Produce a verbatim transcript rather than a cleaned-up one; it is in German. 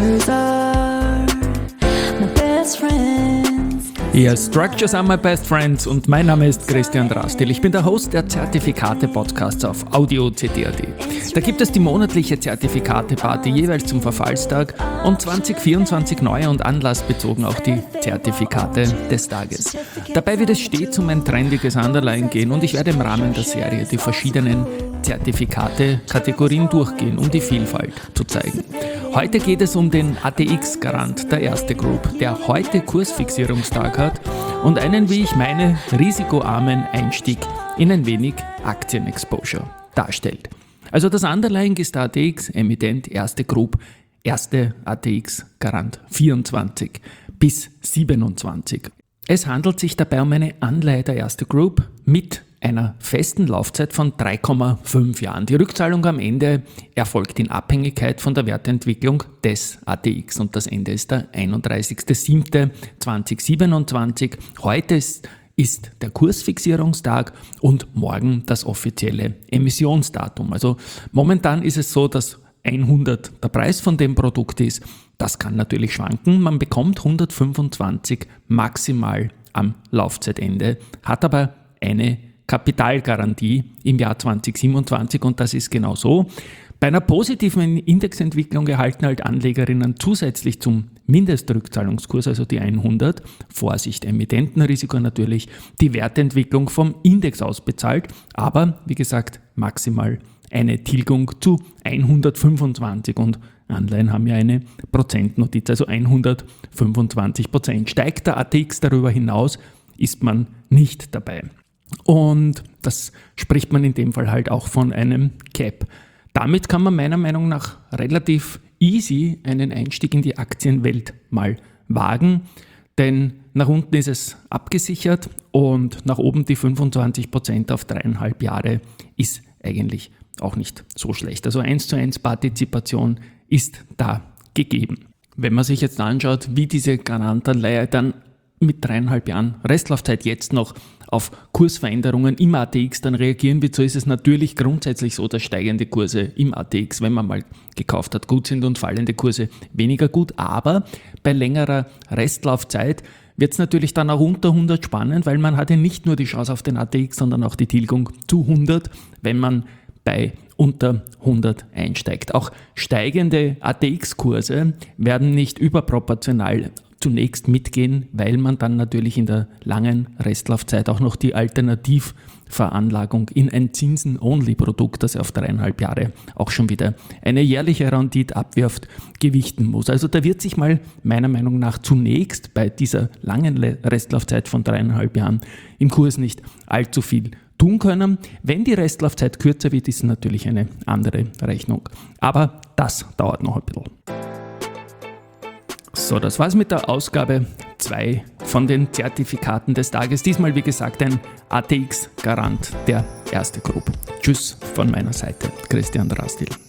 structures are my best friends. Ja, Structures are my best friends und mein Name ist Christian Drastil. Ich bin der Host der Zertifikate-Podcasts auf audio punkt c t punkt a t. Da gibt es die monatliche Zertifikate-Party jeweils zum Verfallstag und zwanzig vierundzwanzig neue und anlassbezogen auch die Zertifikate des Tages. Dabei wird es stets um ein trendiges Underline gehen und ich werde im Rahmen der Serie die verschiedenen Zertifikate-Kategorien durchgehen, um die Vielfalt zu zeigen. Heute geht es um den A T X-Garant der Erste Group, der heute Kursfixierungstag hat und einen, wie ich meine, risikoarmen Einstieg in ein wenig Aktienexposure darstellt. Also das Underlying ist der A T X-Emittent Erste Group, erste A T X-Garant vierundzwanzig bis siebenundzwanzig. Es handelt sich dabei um eine Anleihe der Erste Group mit einer festen Laufzeit von drei Komma fünf Jahren. Die Rückzahlung am Ende erfolgt in Abhängigkeit von der Wertentwicklung des A T X und das Ende ist der einunddreißigster siebter zweitausendsiebenundzwanzig. Heute ist, ist der Kursfixierungstag und morgen das offizielle Emissionsdatum. Also momentan ist es so, dass hundert der Preis von dem Produkt ist. Das kann natürlich schwanken. Man bekommt hundertfünfundzwanzig maximal am Laufzeitende, hat aber eine Kapitalgarantie im Jahr zweitausendsiebenundzwanzig und das ist genau so. Bei einer positiven Indexentwicklung erhalten halt Anlegerinnen zusätzlich zum Mindestrückzahlungskurs, also die hundert, Vorsicht, Emittentenrisiko natürlich, die Wertentwicklung vom Index ausbezahlt, aber wie gesagt maximal eine Tilgung zu hundertfünfundzwanzig und Anleihen haben ja eine Prozentnotiz, also hundertfünfundzwanzig Prozent. Steigt der A T X darüber hinaus, ist man nicht dabei. Und das spricht man in dem Fall halt auch von einem Cap. Damit kann man meiner Meinung nach relativ easy einen Einstieg in die Aktienwelt mal wagen, denn nach unten ist es abgesichert und nach oben die fünfundzwanzig Prozent auf dreieinhalb Jahre ist eigentlich auch nicht so schlecht. Also eins zu eins Partizipation ist da gegeben. Wenn man sich jetzt anschaut, wie diese Garantanleihe dann mit dreieinhalb Jahren Restlaufzeit jetzt noch auf Kursveränderungen im A T X dann reagieren wird, so ist es natürlich grundsätzlich so, dass steigende Kurse im A T X, wenn man mal gekauft hat, gut sind und fallende Kurse weniger gut. Aber bei längerer Restlaufzeit wird es natürlich dann auch unter hundert spannend, weil man hat ja nicht nur die Chance auf den A T X, sondern auch die Tilgung zu hundert, wenn man bei unter hundert einsteigt. Auch steigende A T X-Kurse werden nicht überproportional zunächst mitgehen, weil man dann natürlich in der langen Restlaufzeit auch noch die Alternativveranlagung in ein Zinsen-Only-Produkt, das auf dreieinhalb Jahre auch schon wieder eine jährliche Rendite abwirft, gewichten muss. Also da wird sich mal meiner Meinung nach zunächst bei dieser langen Restlaufzeit von dreieinhalb Jahren im Kurs nicht allzu viel tun können. Wenn die Restlaufzeit kürzer wird, ist natürlich eine andere Rechnung. Aber das dauert noch ein bisschen. So, das war's mit der Ausgabe zwei von den Zertifikaten des Tages. Diesmal, wie gesagt, ein A T X-Garant der Erste Group. Tschüss von meiner Seite, Christian Drastil.